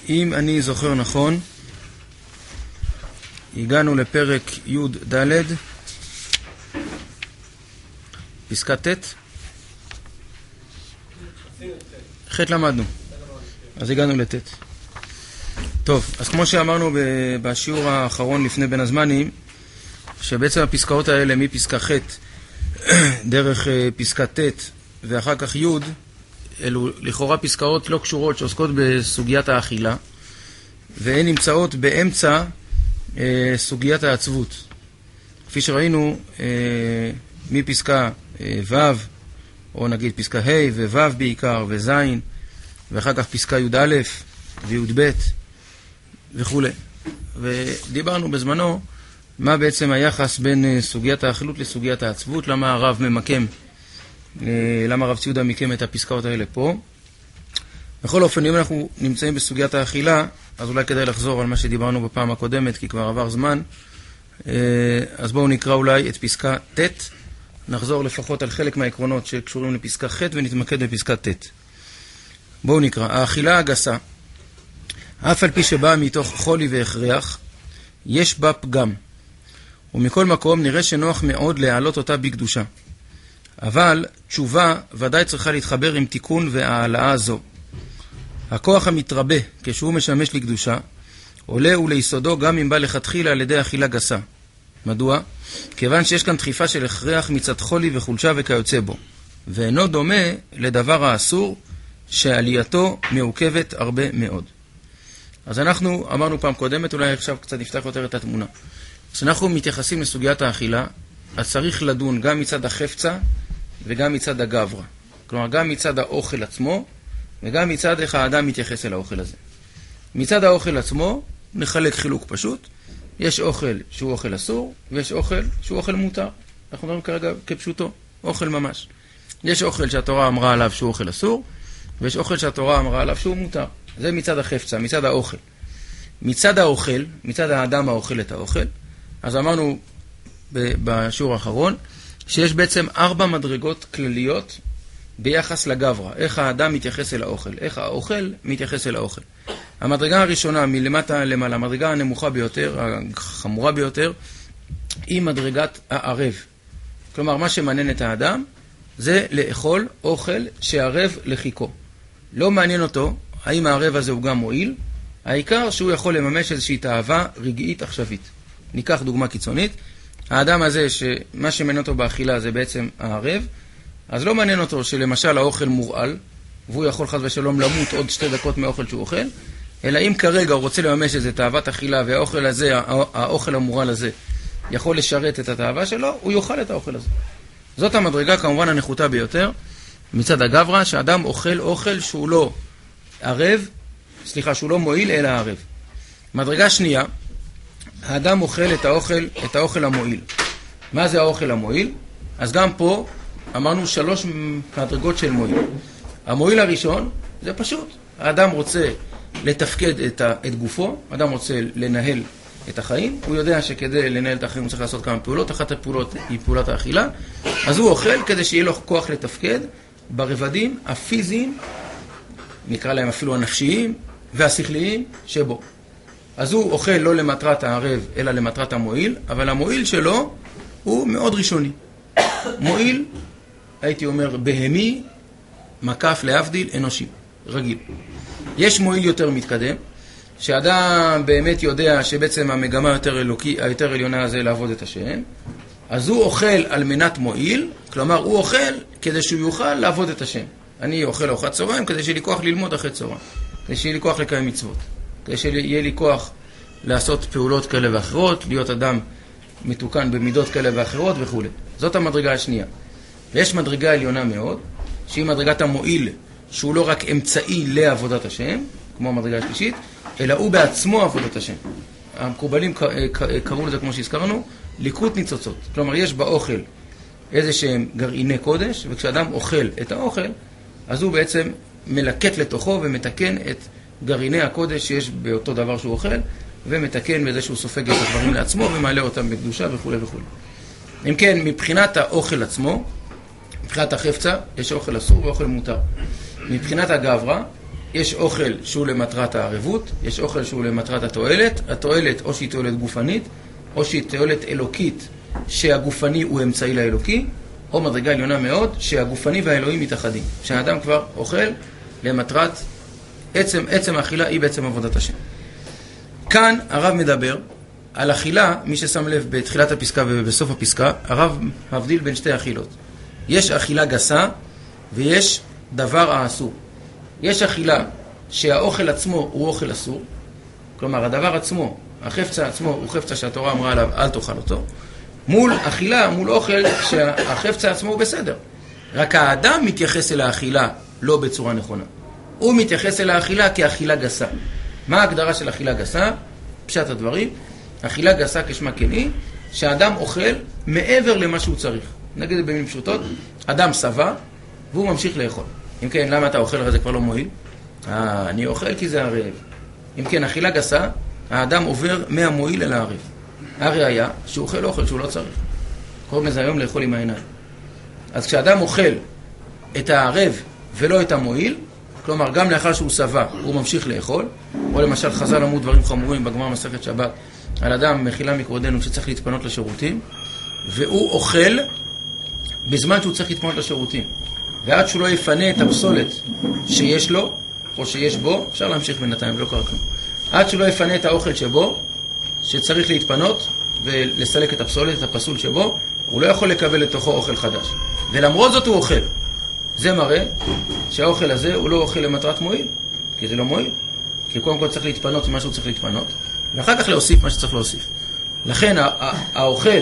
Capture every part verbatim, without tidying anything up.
אם אני זוכר נכון, הגענו לפרק י' ד' פסקה ט' ח' למדנו, אז הגענו לט'. טוב, אז כמו שאמרנו בשיעור האחרון לפני בין הזמנים, שבעצם הפסקאות האלה מפסקה ח' דרך פסקה ט' ואחר כך י' אלו לכאורה פסקאות לא קשורות שעוסקות בסוגיית האכילה, והן נמצאות באמצע אה, סוגיית העצבות. כפי שראינו אה, מפסקה אה, ו', או נגיד פסקה ה' וו' בעיקר וז', ואחר כך פסקה י' א' וי' ב' וכו'. ודיברנו בזמנו מה בעצם היחס בין סוגיית האכילות לסוגיית העצבות, למה הרב ממקם, למה הרב ציודה מקם את הפסקאות האלה פה. בכל אופן, אם אנחנו נמצאים בסוגיית האכילה, אז אולי כדאי לחזור על מה שדיברנו בפעם הקודמת, כי כבר עבר זמן. אז בואו נקרא אולי את פסקה ט', נחזור לפחות על חלק מהעקרונות שקשורים לפסקה ח' ונתמקד בפסקה ט'. בואו נקרא. האכילה הגסה, אף על פי שבאה מתוך חולי והכרח, יש בה פגם, ומכל מקום נראה שנוח מאוד להעלות אותה בקדושה. אבל תשובה ודאי צריכה להתחבר עם תיקון והעלאה זו. הכוח המתרבה כשהוא משמש לקדושה עולה וליסודו גם אם בא לכתחילה על ידי אכילה גסה. מדוע? כיוון שיש כאן דחיפה של הכרח מצד חולי וחולשה וכיוצא בו, ואינו דומה לדבר האסור שעלייתו מעוכבת הרבה מאוד. אז אנחנו אמרנו פעם קודמת, אולי עכשיו קצת נפתח יותר את התמונה. כשאנחנו מתייחסים לסוגיית האכילה, אז צריך לדון גם מצד החפצה וגם מצד הגברה. כלומר, גם מצד האוכל עצמו וגם מצד איך האדם מתייחס אל האוכל הזה. מצד האוכל עצמו נחלק חילוק פשוט. יש אוכל שהוא אוכל אסור, ויש אוכל שהוא אוכל מותר. אנחנו מדברים כרגע כפשוטו, אוכל ממש. יש אוכל שהתורה אמרה עליו שהוא אוכל אסור, ויש אוכל שהתורה אמרה עליו שהוא מותר. זה מצד החפצה, מצד האוכל. מצד האוכל, מצד האדם האוכל את האוכל, אז אמרנו בשיעור האחרון, שיש בעצם ארבע מדרגות כלליות ביחס לגברה. איך האדם מתייחס אל האוכל, איך האוכל מתייחס אל האוכל. המדרגה הראשונה מלמטה למעלה, המדרגה הנמוכה ביותר, החמורה ביותר, היא מדרגת הערב. כלומר, מה שמעניין את האדם זה לאכול אוכל שערב לחיקו. לא מעניין אותו האם הערב הזה הוא גם מועיל, העיקר שהוא יכול לממש איזושהי תאווה רגעית עכשווית. ניקח דוגמה קיצונית, האדם הזה שמה שמעניין אותו באכילה זה בעצם הערב, אז לא מעניין אותו שלמשל האוכל מורעל, והוא יכול חס ושלום למות עוד שתי דקות מהאוכל שהוא אוכל, אלא אם כרגע הוא רוצה לממש איזו תאוות אכילה והאוכל הזה, האוכל המורעל הזה, יכול לשרת את התאווה שלו, הוא יאכל את האוכל הזה. זאת המדרגה כמובן הנחותה ביותר, מצד הגברה, שאדם אוכל אוכל שהוא לא ערב, סליחה, שהוא לא מועיל אלא ערב. מדרגה שנייה, האדם אוכל את האוכל, את האוכל המועיל. מה זה האוכל המועיל? אז גם פה אמרנו שלוש מדרגות של מועיל. המועיל הראשון זה פשוט. האדם רוצה לתפקד את, ה, את גופו, האדם רוצה לנהל את החיים, הוא יודע שכדי לנהל את החיים הוא צריך לעשות כמה פעולות, אחת הפעולות היא פעולת האכילה, אז הוא אוכל כדי שיהיה לו כוח לתפקד ברבדים הפיזיים, נקרא להם אפילו הנפשיים והשכליים שבו. אז הוא אוכל לא למטרת הערב אלא למטרת המועיל, אבל המועיל שלו הוא מאוד ראשוני. מועיל, הייתי אומר, בהמי, מקף להבדיל, אנושי, רגיל. יש מועיל יותר מתקדם, שאדם באמת יודע שבעצם המגמה יותר אלוקי, היותר עליונה זה לעבוד את השם, אז הוא אוכל על מנת מועיל, כלומר הוא אוכל כדי שהוא יוכל לעבוד את השם. אני אוכל ארוחת צהריים כדי שיהיה לי כוח ללמוד אחרי צהריים, כדי שיהיה לי כוח לקיים מצוות, כדי שיהיה לי כוח לעשות פעולות כאלה ואחרות, להיות אדם מתוקן במידות כאלה ואחרות וכו'. זאת המדרגה השנייה. ויש מדרגה עליונה מאוד, שהיא מדרגת המועיל, שהוא לא רק אמצעי לעבודת השם, כמו המדרגה השלישית, אלא הוא בעצמו עבודת השם. המקובלים קראו לזה, כמו שהזכרנו, ליקוט ניצוצות. כלומר, יש באוכל איזה שהם גרעיני קודש, וכשאדם אוכל את האוכל, אז הוא בעצם מלקט לתוכו ומתקן את גרעיני הקודש שיש באותו דבר שהוא אוכל, ומתקן בזה שהוא סופג את הדברים לעצמו ומעלה אותם בקדושה וכו' וכו'. אם כן, מבחינת האוכל עצמו, מבחינת החפצה, יש אוכל אסור ואוכל מותר. מבחינת הגברה, יש אוכל שהוא למטרת הערבות, יש אוכל שהוא למטרת התועלת. התועלת או שהיא תועלת גופנית, או שהיא תועלת אלוקית, שהגופני הוא אמצעי לאלוקי, או מדרגה עליונה מאוד, שהגופני והאלוהים מתאחדים. שהאדם כבר אוכל למטרת, עצם, עצם האכילה היא בעצם עבודת השם. כאן הרב מדבר על אכילה, מי ששם לב בתחילת הפסקה ובסוף הפסקה, הרב מבדיל בין שתי אכילות. יש אכילה גסה ויש דבר האסור. יש אכילה שהאוכל עצמו הוא אוכל אסור, כלומר הדבר עצמו, החפצה עצמו הוא חפצה שהתורה אמרה עליו אל תאכל אותו, מול אכילה, מול אוכל שהחפצה עצמו הוא בסדר. רק האדם מתייחס אל האכילה לא בצורה נכונה. הוא מתייחס אל האכילה כאכילה גסה. מה ההגדרה של אכילה גסה? פשט הדברים. אכילה גסה כשמה כן היא, שהאדם אוכל מעבר למה שהוא צריך. נגיד את במילים פשוטות, אדם שבע והוא ממשיך לאכול. אם כן, למה אתה אוכל? זה כבר לא מועיל. אה, אני אוכל כי זה הרעב. אם כן, אכילה גסה, האדם עובר מהמועיל אל הערב. הראיה שהוא אוכל אוכל שהוא לא צריך. קוראים לזה היום לאכול עם העיניים. אז כשאדם אוכל את הערב ולא את המועיל, כלומר גם לאחר שהוא שבע הוא ממשיך לאכול, או למשל חז"ל אמרו דברים חמורים בגמרא מסכת שבת על אדם מחילה מכבודנו שצריך להתפנות לשירותים, והוא אוכל בזמן שהוא צריך להתפנות לשירותים, ועד שהוא לא יפנה את הפסולת שיש לו או שיש בו, אפשר להמשיך בינתיים, לא קרה כלום, עד שהוא לא יפנה את האוכל שבו שצריך להתפנות ולסלק את הפסולת, את הפסול שבו, הוא לא יכול לקבל לתוכו אוכל חדש, ולמרות זאת הוא אוכל. זה מראה שהאוכל הזה הוא לא אוכל למטרת מועיל, כי זה לא מועיל, כי קודם כל צריך להתפנות מה שהוא צריך להתפנות, ואחר כך להוסיף מה שצריך להוסיף. לכן האוכל,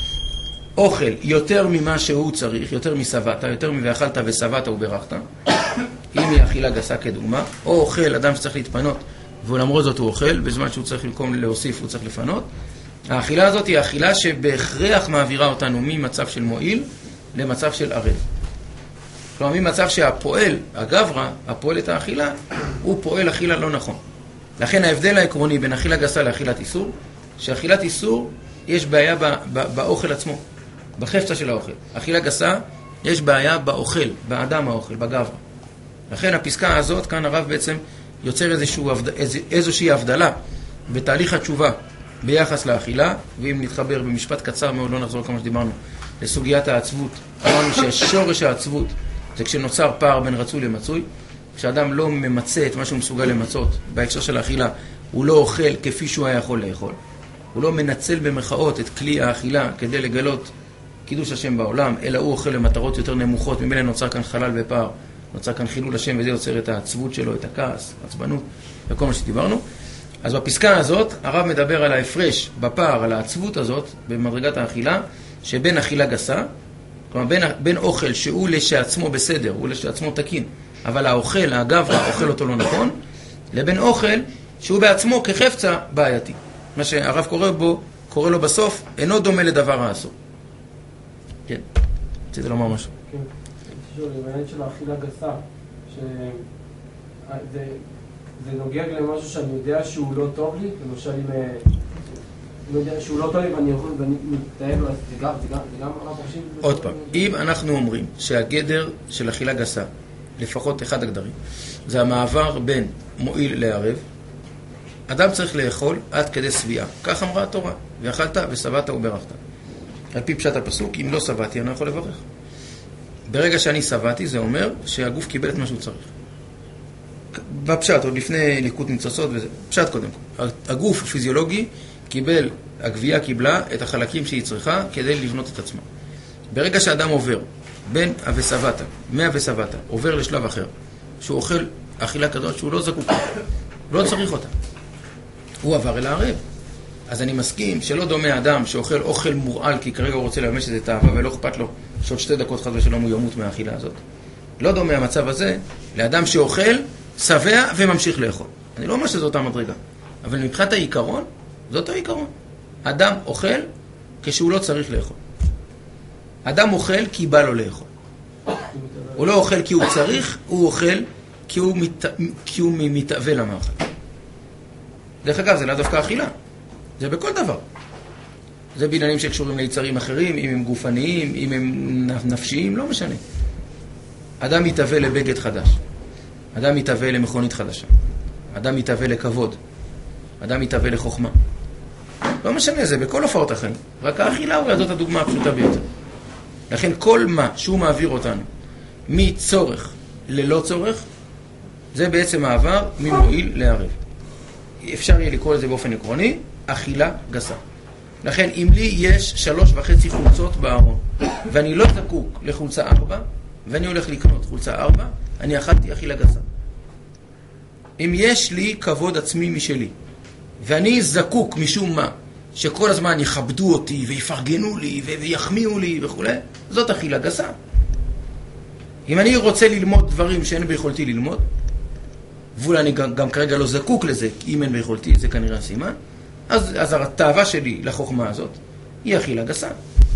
אוכל יותר ממה שהוא צריך, יותר מסבאת, יותר מ"ואכלת וסבאת וברכת", אם היא אכילה גסה כדוגמה, או אוכל אדם שצריך להתפנות, ולמרות זאת הוא אוכל, בזמן שהוא צריך במקום להוסיף הוא צריך לפנות. האכילה הזאת היא האכילה שבהכרח מעבירה אותנו ממצב של מועיל למצב של ערב. כלומר, ממצב שהפועל, הגברא, הפועל את האכילה, הוא פועל אכילה לא נכון. לכן ההבדל העקרוני בין אכילה גסה לאכילת איסור, שאכילת איסור יש בעיה ב- ב- באוכל עצמו, בחפצה של האוכל. אכילה גסה יש בעיה באוכל, באדם האוכל, בגברא. לכן הפסקה הזאת, כאן הרב בעצם יוצר איזשהו, איזושהי הבדלה בתהליך התשובה ביחס לאכילה, ואם נתחבר במשפט קצר מאוד, לא נחזור כמה שדיברנו, לסוגיית העצבות. אמרנו ששורש העצבות זה כשנוצר פער בין רצוי למצוי, כשאדם לא ממצא את מה שהוא מסוגל למצות בהקשר של האכילה, הוא לא אוכל כפי שהוא היה יכול לאכול, הוא לא מנצל במחאות את כלי האכילה כדי לגלות קידוש השם בעולם, אלא הוא אוכל למטרות יותר נמוכות, ממילא נוצר כאן חלל ופער, נוצר כאן חילול השם, וזה יוצר את העצבות שלו, את הכעס, העצבנות וכל מה שדיברנו. אז בפסקה הזאת הרב מדבר על ההפרש בפער, על העצבות הזאת במדרגת האכילה, שבין אכילה גסה, כלומר בין, בין אוכל שהוא לשעצמו בסדר, הוא לשעצמו תקין, אבל האוכל, הגברא, אוכל אותו לא נכון, לבין אוכל שהוא בעצמו כחפצה בעייתי. מה שהרב קורא בו, קורא לו בסוף, אינו דומה לדבר האסור. כן, רציתי לומר משהו. כן, שוב, בעניין של האכילה גסה, שזה זה נוגע למשהו שאני יודע שהוא לא טוב לי, למשל אם אני יודע שהוא לא טוב לי ואני יכול, ואני מתאהב לו, זה גם, זה גם, זה גם הרב חושב... עוד פעם, אם אנחנו אומרים שהגדר של אכילה גסה, לפחות אחד הגדרים, זה המעבר בין מועיל לערב, אדם צריך לאכול עד כדי שביעה. כך אמרה התורה, ואכלת ושבעת וברכת. על פי פשט הפסוק, אם לא שבעתי, אני לא יכול לברך. ברגע שאני שבעתי, זה אומר שהגוף קיבל את מה שהוא צריך. בפשט, עוד לפני ליקוט ניצוצות, וזה, פשט קודם כל. הגוף הפיזיולוגי קיבל, הגבייה קיבלה את החלקים שהיא צריכה כדי לבנות את עצמה. ברגע שאדם עובר בין ושבעת, מה ושבעת, עובר לשלב אחר, שהוא אוכל אכילה כזאת שהוא לא זקוק, לא צריך אותה. הוא עבר אל הערב. אז אני מסכים שלא דומה אדם שאוכל אוכל מורעל כי כרגע הוא רוצה לממש את האהבה ולא אכפת לו שעוד שתי דקות חס ושלום הוא ימות מהאכילה הזאת. לא דומה המצב הזה לאדם שאוכל, שבע וממשיך לאכול. אני לא אומר שזו אותה מדרגה, אבל מבחינת העיקרון, זאת העיקרון. אדם אוכל כשהוא לא צריך לאכול. אדם אוכל כי בא לו לאכול. הוא לא אוכל כי הוא צריך, הוא אוכל כי הוא, מת... כי הוא מתאווה למאכל. דרך אגב, זה לא דווקא אכילה. זה בכל דבר. זה בעניינים שקשורים ליצרים אחרים, אם הם גופניים, אם הם נפשיים, לא משנה. אדם מתאווה לבגד חדש. אדם מתהווה למכונית חדשה. אדם מתהווה לכבוד. אדם מתהווה לחוכמה. לא משנה, זה בכל הופעות החיים. רק האכילה הוא זאת הדוגמה הפשוטה ביותר. לכן כל מה שהוא מעביר אותנו מצורך ללא צורך, זה בעצם מעבר ממועיל לערב. אפשר יהיה לקרוא לזה באופן עקרוני, אכילה גסה. לכן אם לי יש שלוש וחצי חולצות בארון, ואני לא זקוק לחולצה ארבע, ואני הולך לקנות חולצה ארבע, אני אכלתי אכילה גסה. אם יש לי כבוד עצמי משלי, ואני זקוק משום מה, שכל הזמן יכבדו אותי ויפרגנו לי ויחמיאו לי וכו', זאת אכילה גסה. אם אני רוצה ללמוד דברים שאין ביכולתי ללמוד, ואולי אני גם, גם כרגע לא זקוק לזה, כי אם אין ביכולתי, זה כנראה הסימן, אז, אז התאווה שלי לחוכמה הזאת היא אכילה גסה.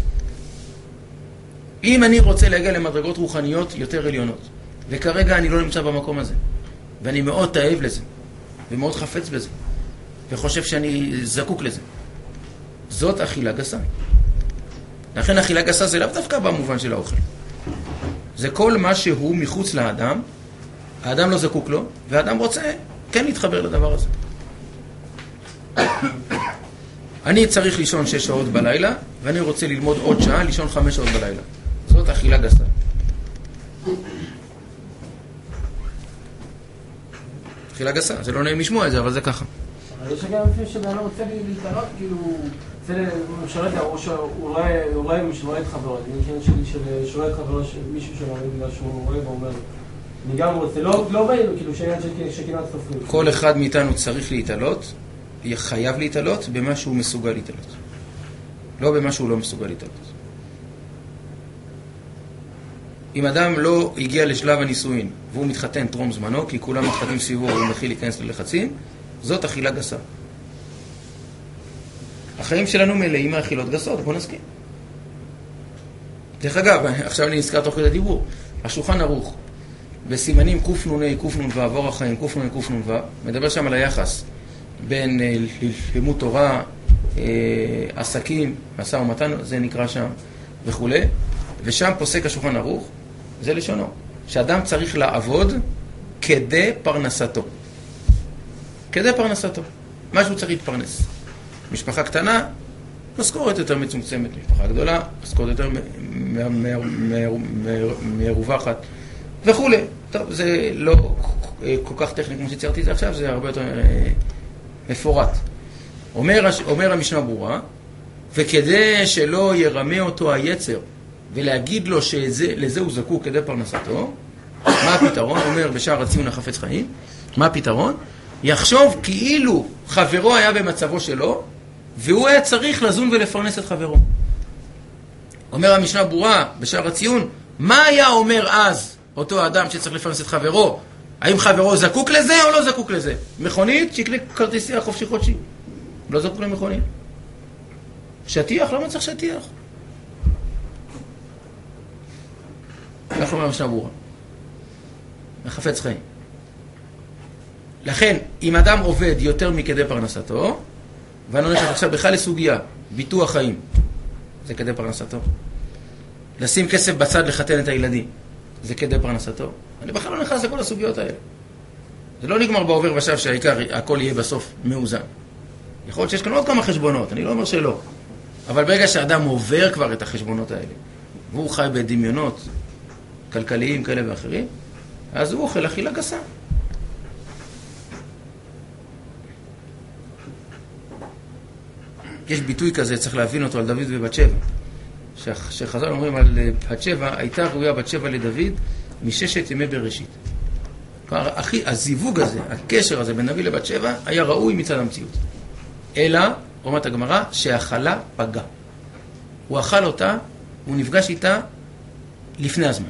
אם אני רוצה להגיע למדרגות רוחניות יותר עליונות, וכרגע אני לא נמצא במקום הזה, ואני מאוד תאהב לזה, ומאוד חפץ בזה, וחושב שאני זקוק לזה, זאת אכילה גסה. לכן אכילה גסה זה לאו דווקא במובן של האוכל. זה כל מה שהוא מחוץ לאדם, האדם לא זקוק לו, והאדם רוצה כן להתחבר לדבר הזה. אני צריך לישון שש שעות בלילה, ואני רוצה ללמוד עוד שעה, לישון חמש שעות בלילה. זאת אכילה גסה. אכילה גסה, זה לא נעים לשמוע את זה, אבל זה ככה. אבל יש גם לפני שבאדם רוצה להתעלות, כאילו, שואלת, הוא רואה משמורת חברות, אני שואלת חברות מישהו שאומר בגלל שהוא רואה ואומר, אני גם רוצה, לא בעינו, כאילו שעניין שכמעט סופרים. כל אחד מאיתנו צריך להתעלות, חייב להתעלות במה שהוא מסוגל להתעלות. לא במה שהוא לא מסוגל להתעלות. אם אדם לא הגיע לשלב הנישואין, והוא מתחתן טרום זמנו, כי כולם מתחתנים סביבו והוא מתחיל להיכנס ללחצים, זאת אכילה גסה. החיים שלנו מלאים מאכילות גסות, בוא נסכים. דרך אגב, עכשיו אני נזכר תוך כדי דיבור, השולחן ערוך, בסימנים קנ"ה, קנ"ו, אור החיים, קנ"ה, קנ"ו, מדבר שם על היחס בין לימוד תורה, עסקים, משא ומתן, זה נקרא שם, וכו'. ושם פוסק השולחן ערוך, זה לשונו, שאדם צריך לעבוד כדי פרנסתו. כדי פרנסתו. משהו צריך להתפרנס. משפחה קטנה, משכורת יותר מצומצמת. משפחה גדולה, משכורת יותר מרווחת, וכו'. טוב, זה לא כל כך טכני כמו שציירתי את זה עכשיו, זה הרבה יותר מפורט. אומר, אומר המשנה ברורה, וכדי שלא ירמה אותו היצר, ולהגיד לו שלזה הוא זקוק כדי פרנסתו, מה הפתרון? אומר בשער הציון החפץ חיים, מה הפתרון? יחשוב כאילו חברו היה במצבו שלו, והוא היה צריך לזון ולפרנס את חברו. אומר המשנה ברורה בשער הציון, מה היה אומר אז אותו אדם שצריך לפרנס את חברו? האם חברו זקוק לזה או לא זקוק לזה? מכונית, שיקנה כרטיסיה חופשי חודשי. לא זקוק למכונית. שטיח, למה צריך שטיח? כך אומר המשנה ברורה. מחפץ חיים. לכן, אם אדם עובד יותר מכדי פרנסתו, ואני הולכת עכשיו בכלל לסוגיה, ביטוח חיים, זה כדי פרנסתו. לשים כסף בצד לחתן את הילדים, זה כדי פרנסתו. אני בכלל לא נכנס לכל הסוגיות האלה. זה לא נגמר בעובר ושב שהעיקר הכל יהיה בסוף מאוזן. יכול להיות שיש כאן עוד כמה חשבונות, אני לא אומר שלא. אבל ברגע שהאדם עובר כבר את החשבונות האלה, והוא חי בדמיונות כלכליים כאלה ואחרים, אז הוא אוכל אכילה גסה. יש ביטוי כזה, צריך להבין אותו על דוד ובת שבע. שחז"ל אומרים על בת שבע, הייתה ראויה בת שבע לדוד מששת ימי בראשית. כלומר, הזיווג הזה, הקשר הזה בין דוד לבת שבע, היה ראוי מצד המציאות. אלא, אומרת הגמרא, שהאכלה פגע. הוא אכל אותה, הוא נפגש איתה לפני הזמן.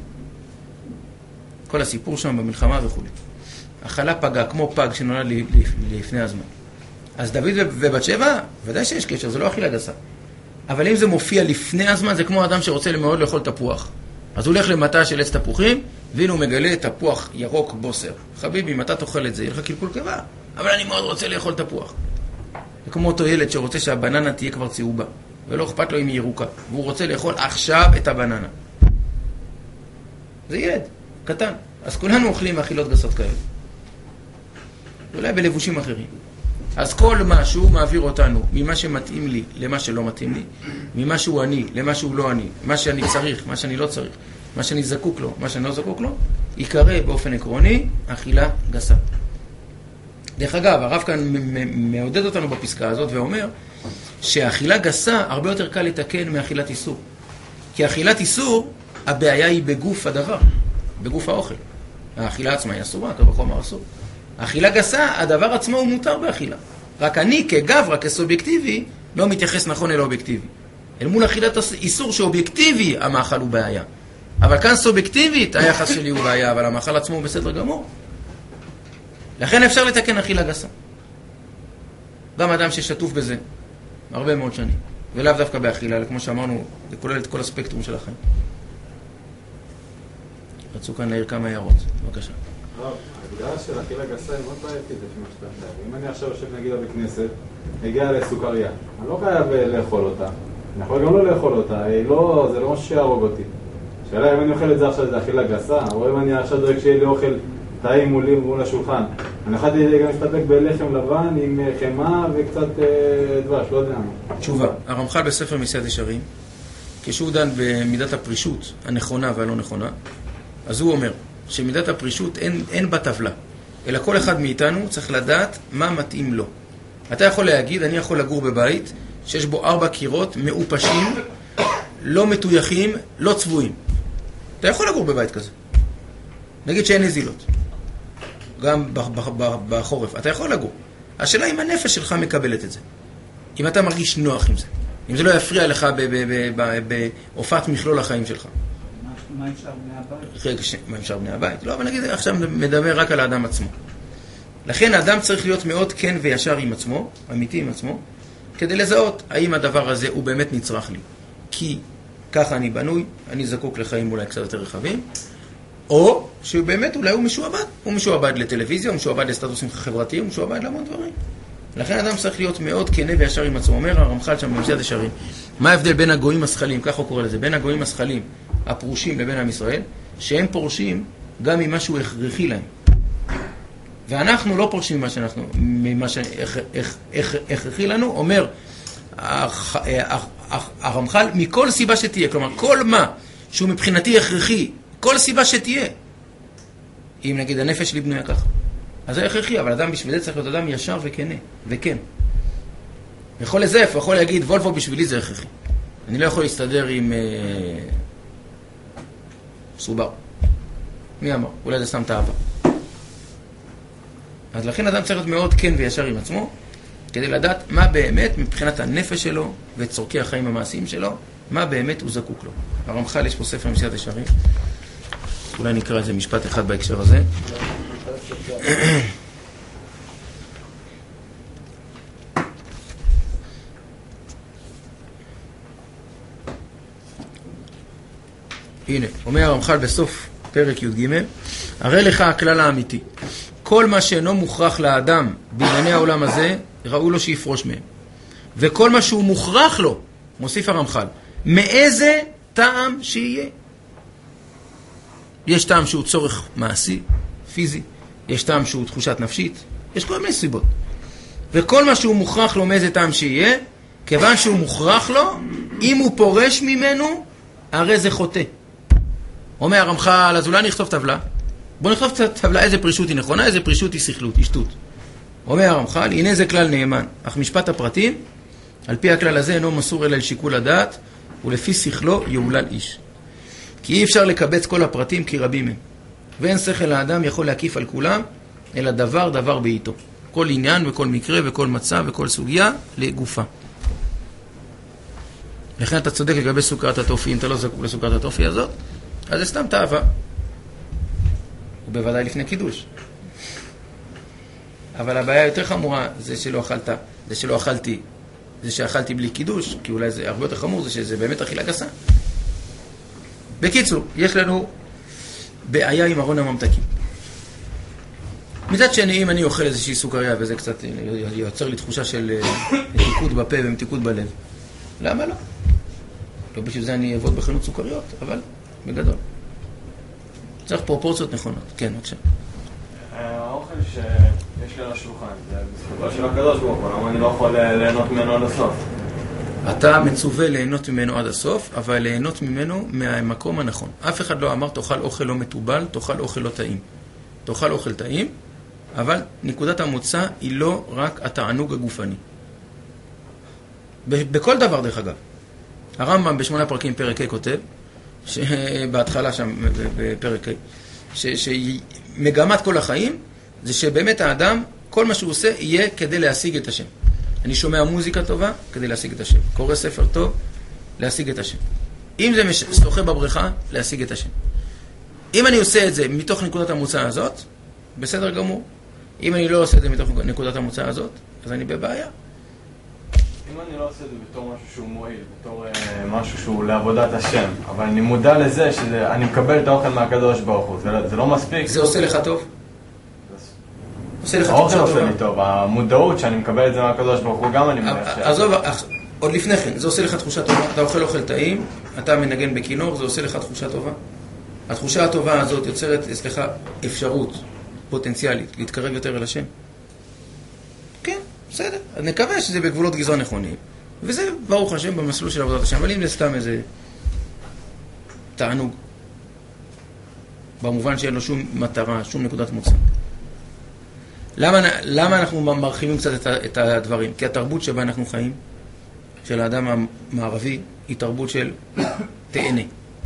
כל הסיפור שם במלחמה וכו'. האכלה פגע, כמו פג שנולד לפני הזמן. אז דוד ובת שבע, ודאי שיש קשר, זה לא אכילה גסה. אבל אם זה מופיע לפני הזמן, זה כמו אדם שרוצה מאוד לאכול תפוח. אז הוא הולך למטה של עץ תפוחים, והנה הוא מגלה תפוח ירוק בוסר. חביבי, אם אתה תאכל את זה, יהיה לך קלקול קיבה. אבל אני מאוד רוצה לאכול תפוח. זה כמו אותו ילד שרוצה שהבננה תהיה כבר צהובה, ולא אכפת לו אם היא ירוקה. והוא רוצה לאכול עכשיו את הבננה. זה ילד, קטן. אז כולנו אוכלים מאכילות גסות כאלה. אולי בלבושים אחרים. אז כל משהו מעביר אותנו ממה שמתאים לי למה שלא מתאים לי, ממה שהוא אני למה שהוא לא אני, מה שאני צריך, מה שאני לא צריך, מה שאני זקוק לו, מה שאני לא זקוק לו, יקרא באופן עקרוני אכילה גסה. דרך אגב, הרב כאן מעודד אותנו בפסקה הזאת ואומר שהאכילה גסה הרבה יותר קל לתקן מאכילת איסור. כי אכילת איסור, הבעיה היא בגוף הדבר, בגוף האוכל. האכילה עצמה היא אסורה, כבחומר אסור. האכילה גסה, הדבר עצמו הוא מותר באכילה. רק אני כגברא, כסובייקטיבי, לא מתייחס נכון אל האובייקטיבי. אל מול אכילת איסור שאובייקטיבי המאכל הוא בעיה. אבל כאן סובייקטיבית היחס שלי הוא בעיה, אבל המאכל עצמו הוא בסדר גמור. לכן אפשר לתקן אכילה גסה. גם אדם ששטוף בזה הרבה מאוד שנים, ולאו דווקא באכילה, כמו שאמרנו, זה כולל את כל הספקטרום של החיים. רצו כאן להעיר כמה הערות, בבקשה. הרב, ההגדרה של אכילה גסה היא מאוד בעייתית לפי מה שאתה אומר. אם אני עכשיו יושב נגיד בבית כנסת, הגיע לסוכריה, אני לא חייב לאכול אותה, אני יכול גם לא לאכול אותה, לא, זה לא משהו שיהרוג אותי. שאלה, אם אני אוכל את זה עכשיו, זה אכילה גסה, או אם אני עכשיו דרג שיהיה לי אוכל טעים מולי מול השולחן. אני יכולתי גם להסתפק בלחם לבן עם חמה וקצת דבש, לא יודע מה. תשובה, הרמח"ל בספר מסיעת ישרים, כשהוא דן במידת הפרישות הנכונה והלא נכונה, אז הוא אומר שמידת הפרישות אין, אין בה טבלה, אלא כל אחד מאיתנו צריך לדעת מה מתאים לו. אתה יכול להגיד, אני יכול לגור בבית שיש בו ארבע קירות מאופשים, לא מטויחים, לא צבועים. אתה יכול לגור בבית כזה. נגיד שאין נזילות. גם בחורף. אתה יכול לגור. השאלה אם הנפש שלך מקבלת את זה. אם אתה מרגיש נוח עם זה. אם זה לא יפריע לך בהופעת מכלול החיים שלך. מה אפשר בני הבית? רגע, מה אפשר בני הבית? לא, אבל נגיד, עכשיו מדבר רק על האדם עצמו. לכן האדם צריך להיות מאוד כן וישר עם עצמו, אמיתי עם עצמו, כדי לזהות האם הדבר הזה הוא באמת נצרך לי. כי ככה אני בנוי, אני זקוק לחיים אולי קצת יותר רחבים, או שבאמת אולי הוא משועבד. הוא משועבד לטלוויזיה, הוא משועבד לסטטוסים חברתיים, הוא משועבד להמון דברים. לכן אדם צריך להיות מאוד כנה וישר עם עצמו. אומר הרמח"ל שם במסיעת ישרים, מה ההבדל בין הגויים השכלים, כך הוא קורא לזה, בין הגויים השכלים הפרושים לבין עם ישראל, שהם פורשים גם ממה שהוא הכרחי להם. ואנחנו לא פורשים ממה שאנחנו, ממה שהכרחי לנו, אומר הרמח"ל, מכל סיבה שתהיה, כלומר, כל מה שהוא מבחינתי הכרחי, כל סיבה שתהיה, אם נגיד הנפש שלי בנויה ככה, אז זה הכרחי, אבל אדם בשביל זה צריך להיות אדם ישר וכנה, וכן. יכול לזף, יכול להגיד, וולפו בשבילי זה הכרחי. אני לא יכול להסתדר עם אה, סובר. מי אמר? אולי זה סתם תאווה. אז לכן אדם צריך להיות מאוד כן וישר עם עצמו, כדי לדעת מה באמת מבחינת הנפש שלו ואת צורכי החיים המעשיים שלו, מה באמת הוא זקוק לו. הרמח"ל יש פה ספר מסיעת ישרים, אולי נקרא איזה משפט אחד בהקשר הזה. הנה, אומר הרמח"ל בסוף פרק י"ג, הרי לך הכלל האמיתי, כל מה שאינו מוכרח לאדם בענייני העולם הזה, ראו לו שיפרוש מהם. וכל מה שהוא מוכרח לו, מוסיף הרמח"ל, מאיזה טעם שיהיה. יש טעם שהוא צורך מעשי, פיזי, יש טעם שהוא תחושת נפשית, יש כל מיני סיבות. וכל מה שהוא מוכרח לו מאיזה טעם שיהיה, כיוון שהוא מוכרח לו, אם הוא פורש ממנו, הרי זה חוטא. אומר הרמח"ל, אז אולי נכתוב טבלה. בוא נכתוב קצת טבלה, איזה פרישות היא נכונה, איזה פרישות היא שכלות, היא שטות. אומר הרמח"ל, הנה זה כלל נאמן, אך משפט הפרטים, על פי הכלל הזה אינו מסור אלא לשיקול הדעת, ולפי שכלו יעולל איש. כי אי אפשר לקבץ כל הפרטים כי רבים הם. ואין שכל האדם יכול להקיף על כולם, אלא דבר דבר בעיתו. כל עניין וכל מקרה וכל מצב וכל סוגיה לגופה. לכן אתה צודק לגבי סוכרת התופי, אם אתה לא זקוק לסוכרת התופי הזאת, אז זה סתם תאווה. ובוודאי לפני קידוש. אבל הבעיה יותר חמורה זה שלא אכלת, זה שלא אכלתי, זה שאכלתי בלי קידוש, כי אולי זה הרבה יותר חמור, זה שזה באמת אכילה גסה. בקיצור, יש לנו בעיה עם ארון הממתקים. מצד שני, אם אני אוכל איזושהי סוכריה, וזה קצת יוצר לי תחושה של מתיקות בפה ומתיקות בלב, למה לא? לא בשביל זה אני אעבוד בחנות סוכריות, אבל בגדול. צריך פרופורציות נכונות. כן, בבקשה. האוכל שיש לי על השולחן, זה בזכותו של הקדוש ברוך הוא, למה אני לא יכול ליהנות ממנו עד הסוף? אתה מצווה ליהנות ממנו עד הסוף, אבל ליהנות ממנו מהמקום הנכון. אף אחד לא אמר תאכל אוכל לא מטובל, תאכל אוכל לא טעים. תאכל אוכל טעים, אבל נקודת המוצא היא לא רק התענוג הגופני. בכל דבר דרך אגב. הרמב"ם בשמונה פרקים פרק ה' כותב, שבהתחלה שם בפרק ה', שמגמת כל החיים זה שבאמת האדם, כל מה שהוא עושה יהיה כדי להשיג את השם. אני שומע מוזיקה טובה כדי להשיג את השם. קורא ספר טוב, להשיג את השם. אם זה שוחה בבריכה, להשיג את השם. אם אני עושה את זה מתוך נקודת המוצא הזאת, בסדר גמור. אם אני לא עושה את זה מתוך נקודת המוצא הזאת, אז אני בבעיה. אם אני לא עושה את זה בתור משהו שהוא מועיל, בתור אה, משהו שהוא לעבודת השם, אבל אני מודע לזה שאני מקבל את האוכל מהקדוש ברוך הוא, זה, זה לא מספיק. זה עושה לך טוב? עושה לך האוכל עושה לי טוב, המודעות שאני מקבל את זה מהקדוש ברוך הוא, גם אני מניח ש... עזוב, עוד לפני כן, זה עושה לך תחושה טובה. אתה אוכל אוכל טעים, אתה מנגן בכינור, זה עושה לך תחושה טובה. התחושה הטובה הזאת יוצרת אצלך אפשרות פוטנציאלית להתקרב יותר אל השם. כן, בסדר. אז נקווה שזה בגבולות גזרה נכונים. וזה ברוך השם במסלול של עבודת השם. אבל אם זה סתם איזה תענוג, במובן שאין לו שום מטרה, שום נקודת מוצא. למה, למה אנחנו מרחיבים קצת את, את הדברים? כי התרבות שבה אנחנו חיים, של האדם המערבי, היא תרבות של תהנה.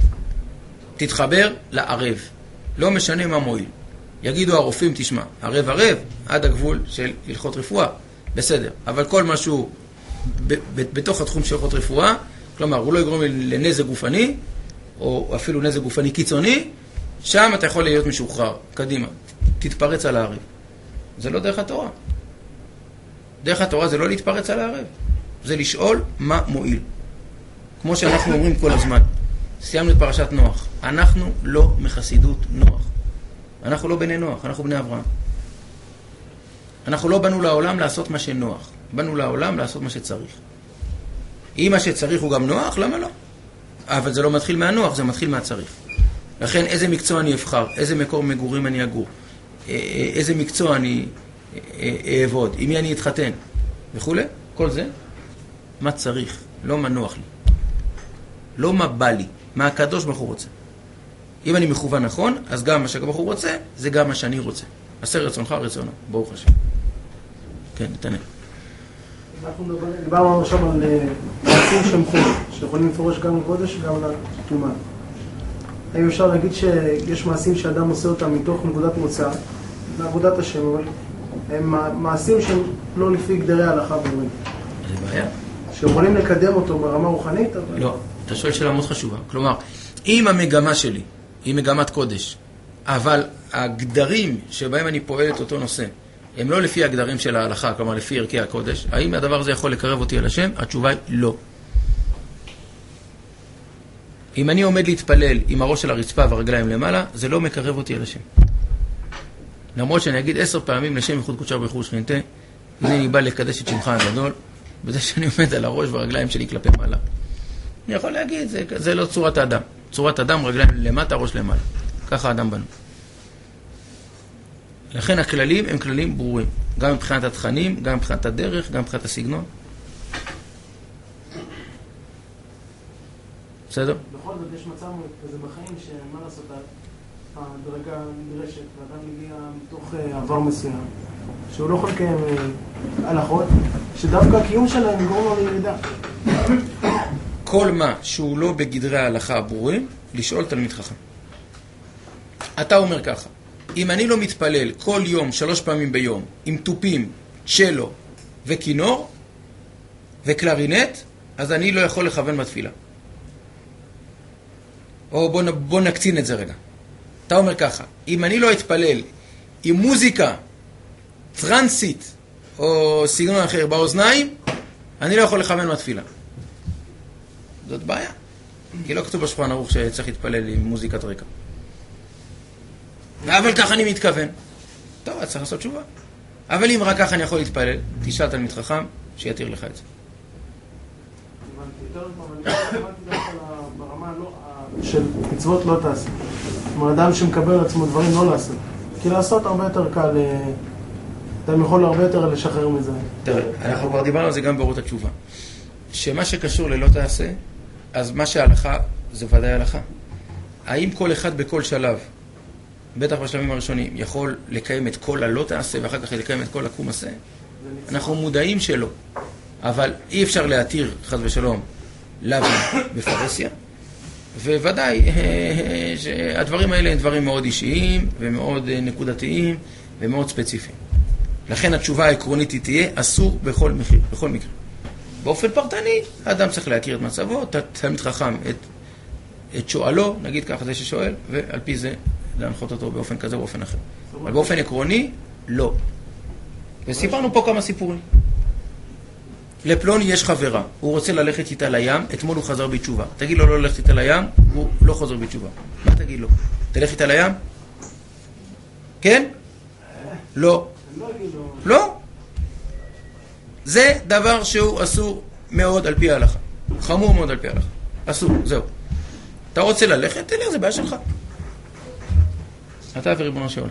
תתחבר לערב. לא משנה מה מועיל. יגידו הרופאים, תשמע, ערב ערב, עד הגבול של הלכות רפואה. בסדר. אבל כל משהו ב- ב- בתוך התחום של הלכות רפואה, כלומר, הוא לא יגרום לנזק גופני, או אפילו נזק גופני קיצוני, שם אתה יכול להיות משוחרר. קדימה. תתפרץ על הערב. זה לא דרך התורה. דרך התורה זה לא להתפרץ על הערב. זה לשאול מה מועיל. כמו שאנחנו אומרים כל הזמן. סיימנו את פרשת נוח. אנחנו לא מחסידות נוח. אנחנו לא בני נוח, אנחנו בני אברהם. אנחנו לא באנו לעולם לעשות מה שנוח. באנו לעולם לעשות מה שצריך. אם מה שצריך הוא גם נוח, למה לא? אבל זה לא מתחיל מהנוח, זה מתחיל מהצריך. לכן איזה מקצוע אני אבחר, איזה מקור מגורים אני אגור, איזה מקצוע אני אעבוד, עם מי אני אתחתן, וכו'. כל זה, מה צריך, לא מה נוח לי. לא מה בא לי, מה הקדוש ברוך הוא רוצה. אם אני מכוון נכון, אז גם מה שהקדוש ברוך הוא רוצה, זה גם מה שאני רוצה. עשה רצונך רצונו, ברוך השם. כן, נתנאל. אנחנו דיברנו עכשיו על מעשים שהם חול, שיכולים לפרוש גם לקודש וגם לטומאה. האם אפשר להגיד שיש מעשים שאדם עושה אותם מתוך נקודת מוצא, לעבודת השם, אבל הם מעשים שהם לא לפי גדרי ההלכה ברורים. זה בעיה. שיכולים לקדם אותו ברמה רוחנית, אבל... לא, אתה שואל שאלה מאוד חשובה. כלומר, אם המגמה שלי היא מגמת קודש, אבל הגדרים שבהם אני פועל את אותו נושא, הם לא לפי הגדרים של ההלכה, כלומר לפי ערכי הקודש, האם הדבר הזה יכול לקרב אותי אל השם? התשובה היא לא. אם אני עומד להתפלל עם הראש של הרצפה והרגליים למעלה, זה לא מקרב אותי אל השם. למרות שאני אגיד עשר פעמים לשם ייחוד קודשא בריך הוא ושכינתה, הנה אני בא לקדש את שמך הגדול, בזה שאני עומד על הראש והרגליים שלי כלפי מעלה. אני יכול להגיד, זה, זה לא צורת האדם. צורת אדם, רגליים למטה, ראש למעלה. ככה האדם בנו. לכן הכללים הם כללים ברורים. גם מבחינת התכנים, גם מבחינת הדרך, גם מבחינת הסגנון. בסדר? בכל זאת יש מצב כזה בחיים שמה לעשות, הדרגה נדרשת, ואדם מגיע מתוך עבר מסוים, שהוא לא יכול לקיים הלכות, שדווקא הקיום שלהם יגרום לו לירידה. כל מה שהוא לא בגדרי ההלכה הברורים, לשאול תלמיד חכם. אתה אומר ככה, אם אני לא מתפלל כל יום, שלוש פעמים ביום, עם טופים, צ'לו וכינור וקלרינט, אז אני לא יכול לכוון בתפילה. או בוא, בוא נקצין את זה רגע. אתה אומר ככה, אם אני לא אתפלל עם מוזיקה טרנסית או סגנון אחר באוזניים, אני לא יכול לכוון בתפילה. זאת בעיה. כי לא כתוב בשולחן ערוך שצריך להתפלל עם מוזיקת רקע. אבל ככה אני מתכוון. טוב, אז צריך לעשות תשובה. אבל אם רק ככה אני יכול להתפלל, תשאל תלמיד חכם שיתיר לך את זה. יותר טוב, אני לא הבנתי דווקא ברמה של מצוות לא תעשה. זאת אומרת, אדם שמקבל לעצמו דברים לא לעשות. כי לעשות הרבה יותר קל, אדם יכול הרבה יותר לשחרר מזה. תראה, אנחנו כבר דיברנו על זה גם באורות התשובה. שמה שקשור ללא תעשה, אז מה שההלכה זה ודאי הלכה. האם כל אחד בכל שלב, בטח בשלבים הראשונים, יכול לקיים את כל הלא תעשה ואחר כך לקיים את כל הקום עשה? אנחנו מודעים שלא. אבל אי אפשר להתיר, חס ושלום, לאו בפרסיה. וודאי שהדברים האלה הם דברים מאוד אישיים ומאוד נקודתיים ומאוד ספציפיים. לכן התשובה העקרונית היא תהיה אסור בכל מחיר, בכל מקרה. באופן פרטני, האדם צריך להכיר את מצבו, תלמיד חכם את, את שואלו, נגיד ככה, זה ששואל, ועל פי זה להנחות אותו באופן כזה או באופן אחר. אבל באופן עקרוני, לא. וסיפרנו פה כמה סיפורים. לפלוני יש חברה, הוא רוצה ללכת איתה לים, אתמול הוא חזר בתשובה. תגיד לו לא ללכת איתה לים, הוא לא חוזר בתשובה. מה תגיד לו? תלך איתה לים? כן? לא. לא. זה דבר שהוא אסור מאוד על פי ההלכה. חמור מאוד על פי ההלכה. אסור, זהו. אתה רוצה ללכת? תלך, זה בעיה שלך. אתה וריבונו של עולם.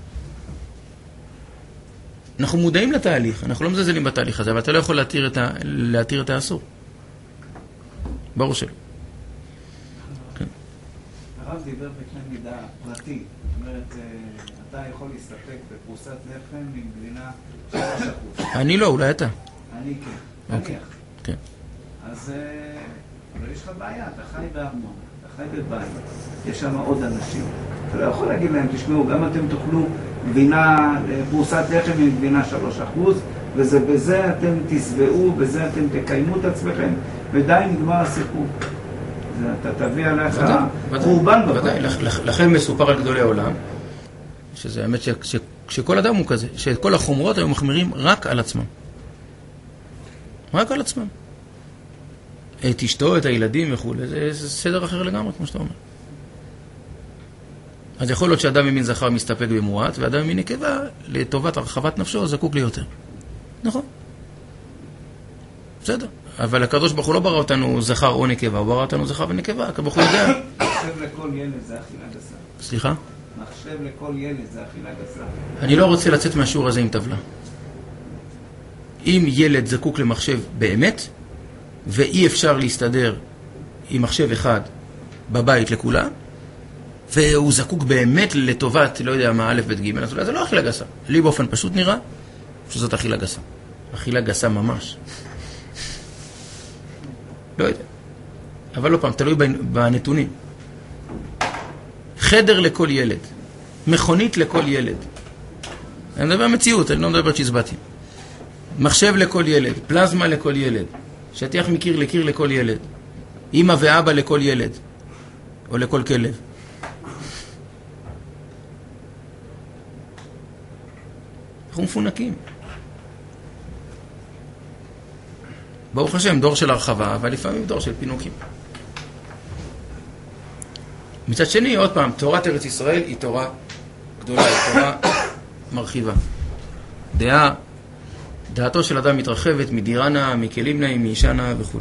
אנחנו מודעים לתהליך, אנחנו לא מזלזלים בתהליך הזה, אבל אתה לא יכול להתיר את, ה... להתיר את האסור. ברור שלא. כן. הרב דיבר בקנה מידה פרטי. זאת אומרת, אתה יכול להסתפק בפרוסת לחם עם גבינה שלוש אחוז. אני לא, אולי אתה. אני כן. אוקיי. כן. אז אבל יש לך בעיה, אתה חי בארמון, אתה חי בבית, יש שם עוד אנשים. אתה לא יכול להגיד להם, תשמעו, גם אתם תאכלו גבינה, פרוסת לחם עם גבינה שלוש אחוז, ובזה אתם תסבעו, בזה אתם תקיימו את עצמכם, ודי נגמר הסיפור. אתה תביא עליך חורבן בבית. לכן מסופר על גדולי העולם, שזה האמת שכל אדם הוא כזה, שכל החומרות היו מחמירים רק על עצמם. רק על עצמם. את אשתו, את הילדים וכו'. זה סדר אחר לגמרי, כמו שאתה אומר. אז יכול להיות שאדם ממין זכר מסתפק במועט, ואדם ממין נקבה, לטובת הרחבת נפשו, זקוק ליותר. נכון. בסדר. אבל הקדוש ברוך הוא לא ברא אותנו זכר או נקבה, הוא ברא אותנו זכר ונקבה, הקדוש ברוך הוא יודע. מחשב לכל ילד זה אכילה גסה. סליחה? מחשב לכל ילד זה אכילה גסה. אני לא רוצה לצאת מהשיעור הזה עם טבלה. אם ילד זקוק למחשב באמת, ואי אפשר להסתדר עם מחשב אחד בבית לכולם, והוא זקוק באמת לטובת, לא יודע מה, א' ב' ג', אז אולי זה לא אכילה גסה. לי באופן פשוט נראה שזאת אכילה גסה. אכילה גסה ממש. לא יודע. אבל לא פעם, תלוי בנתונים. חדר לכל ילד. מכונית לכל ילד. אני מדבר מציאות, אני לא מדבר צ'יזבטים. מחשב לכל ילד, פלזמה לכל ילד, שטיח מקיר לקיר לכל ילד, אמא ואבא לכל ילד, או לכל כלב. אנחנו מפונקים. ברוך השם, דור של הרחבה, אבל לפעמים דור של פינוקים. מצד שני, עוד פעם, תורת ארץ ישראל היא תורה גדולה, היא תורה מרחיבה. דעה, דעתו של אדם מתרחבת מדירנה, מכלים נעים, מאישנה וכו'.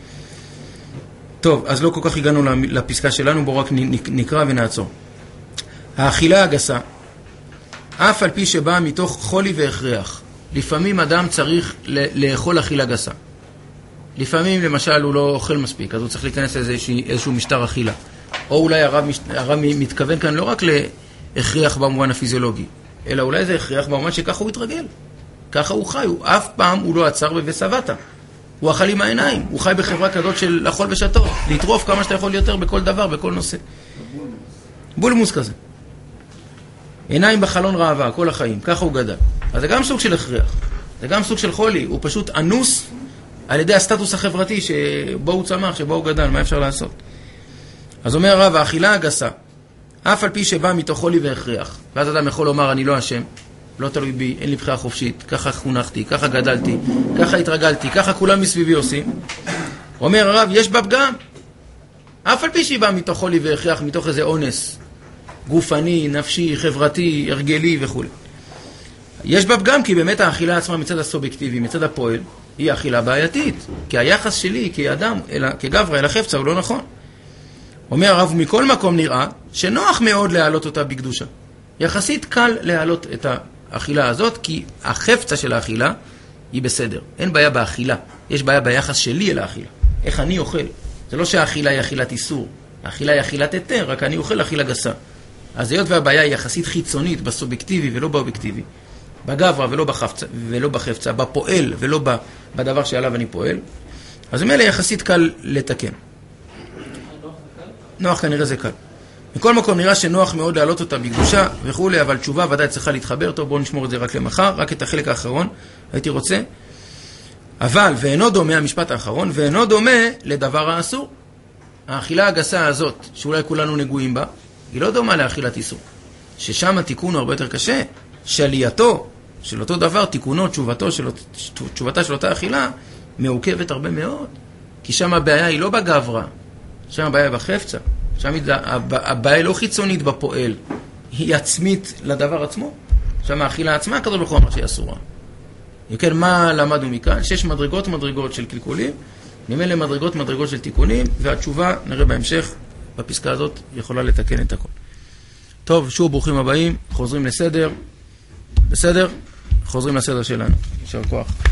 טוב, אז לא כל כך הגענו לפסקה שלנו, בואו רק נקרא ונעצור. האכילה הגסה, אף על פי שבאה מתוך חולי והכרח. לפעמים אדם צריך לאכול אכילה גסה. לפעמים, למשל, הוא לא אוכל מספיק, אז הוא צריך להיכנס לאיזשהו משטר אכילה. או אולי הרב, הרב מתכוון כאן לא רק להכריח במובן הפיזיולוגי, אלא אולי זה הכריח במובן שככה הוא התרגל. ככה הוא חי, הוא אף פעם הוא לא עצר וסבאת. הוא אכל עם העיניים, הוא חי בחברה כזאת של אכול ושתות, לטרוף כמה שאתה יכול יותר בכל דבר, בכל נושא. בולמוס כזה. עיניים בחלון ראווה, כל החיים, ככה הוא גדל. אז זה גם סוג של הכריח, זה גם סוג של חולי, הוא פשוט אנוס על ידי הסטטוס החברתי שבו הוא צמח, שבו הוא גדל, מה אפשר לעשות? אז אומר הרב, האכילה הגסה, אף על פי שבא מתוך חולי והכריח, ואז אדם יכול לומר, אני לא אשם, לא תלוי בי, אין לי בחירה חופשית, ככה חונכתי, ככה גדלתי, ככה התרגלתי, ככה כולם מסביבי עושים. אומר הרב, יש בה פגם. אף על פי שהיא באה מתוך חולי והכריח, מתוך איזה אונס, גופני, נפשי, חברתי, הרגלי וכו'. יש בה פגם כי באמת האכילה עצמה מצד הסובייקטיבי, מצד הפועל, היא אכילה בעייתית. כי היחס שלי כאדם, אלא, כגברא אל החפצה הוא לא נכון. אומר הרב, מכל מקום נראה שנוח מאוד להעלות אותה בקדושה. יחסית קל להעלות את האכילה הזאת, כי החפצה של האכילה היא בסדר. אין בעיה באכילה, יש בעיה ביחס שלי אל האכילה. איך אני אוכל. זה לא שהאכילה היא אכילת איסור, האכילה היא אכילת היתר, רק אני אוכל אכילה גסה. אז היות והבעיה היא יחסית חיצונית, בסובייקטיבי ולא באובייקטיבי, בגברה ולא בחפצה, ולא בחפצה, בפועל ולא בדבר שעליו אני פועל, אז ממילא יחסית קל לתקן. נוח כנראה זה קל. מכל מקום נראה שנוח מאוד להעלות אותה בקדושה וכו', אבל תשובה ודאי צריכה להתחבר. טוב, בואו נשמור את זה רק למחר, רק את החלק האחרון הייתי רוצה. אבל, ואינו דומה, המשפט האחרון, ואינו דומה לדבר האסור. האכילה הגסה הזאת, שאולי כולנו נגועים בה, היא לא דומה לאכילת איסור. ששם התיקון הוא הרבה יותר קשה. שעלייתו של אותו דבר, תיקונו, תשובתו של, תשובתה של אותה אכילה, מעוכבת הרבה מאוד. כי שם הבעיה היא לא בגברה, שם הבעיה היא בחפצה. שם הבעיה היא לא חיצונית בפועל, היא עצמית לדבר עצמו. שם האכילה עצמה, הקדוש ברוך הוא אמר שהיא אסורה. וכן, מה למדנו מכאן? שש מדרגות מדרגות של קלקולים, ממילא מדרגות מדרגות של תיקונים, והתשובה, נראה בהמשך, בפסקה הזאת, יכולה לתקן את הכל. טוב, שוב ברוכים הבאים, חוזרים לסדר. בסדר? חוזרים לסדר שלנו. יישר כוח.